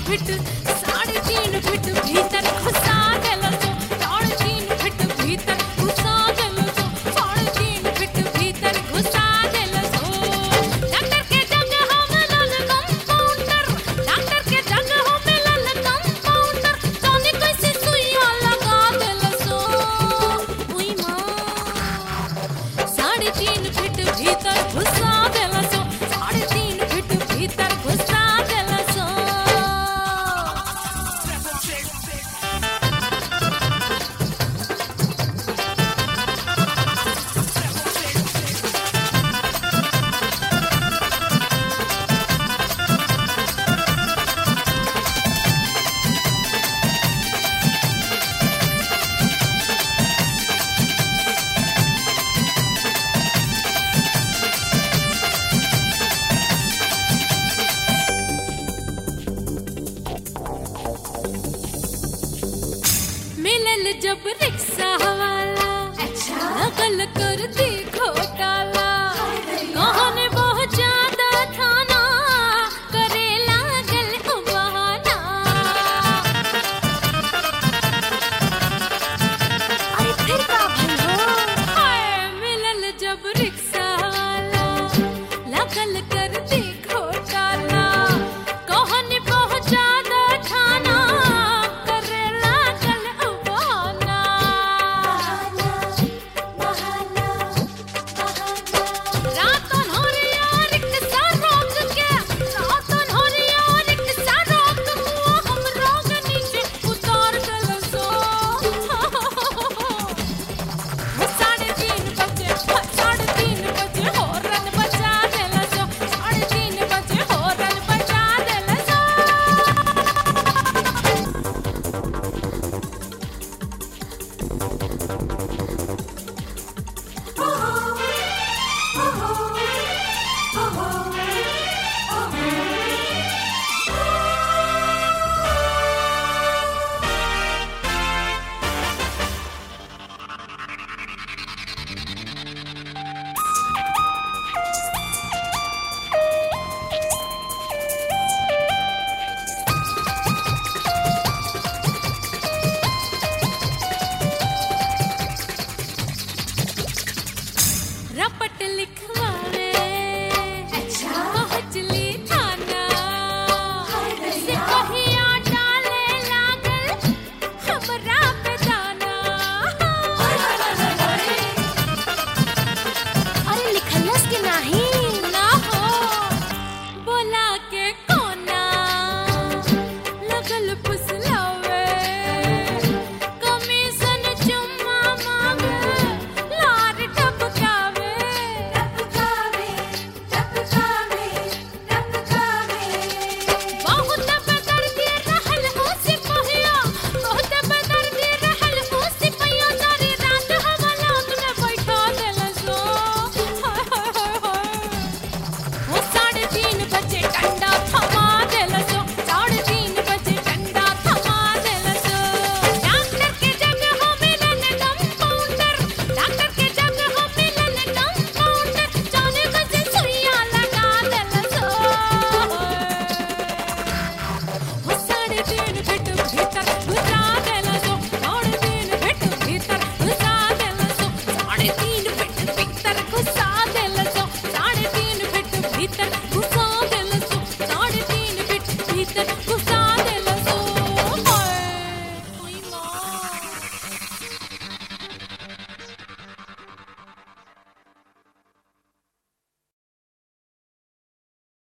feet 3.5 feet भीतर घुसा देला सो 3.5 फीट भीतर घुसा देला सो 3.5 फीट भीतर घुसा देला सो डॉक्टर के जगह मिलल कंपाउंडर डॉक्टर के जगह मिलल कंपाउंडर जाने कैसे सुइया लगा देला सो उई मां 3.5 फीट भीतर घुसा देला सो 3.5 फीट भीतर घुसा देला सो मिलल जब रिक्शा वाला नकल कर दी घोटाला कहने बहुत ज्यादा थाना करे लागल बहाना अरे फिर का भलो हाय मिलल जब रिक्शा वाला नकल कर दी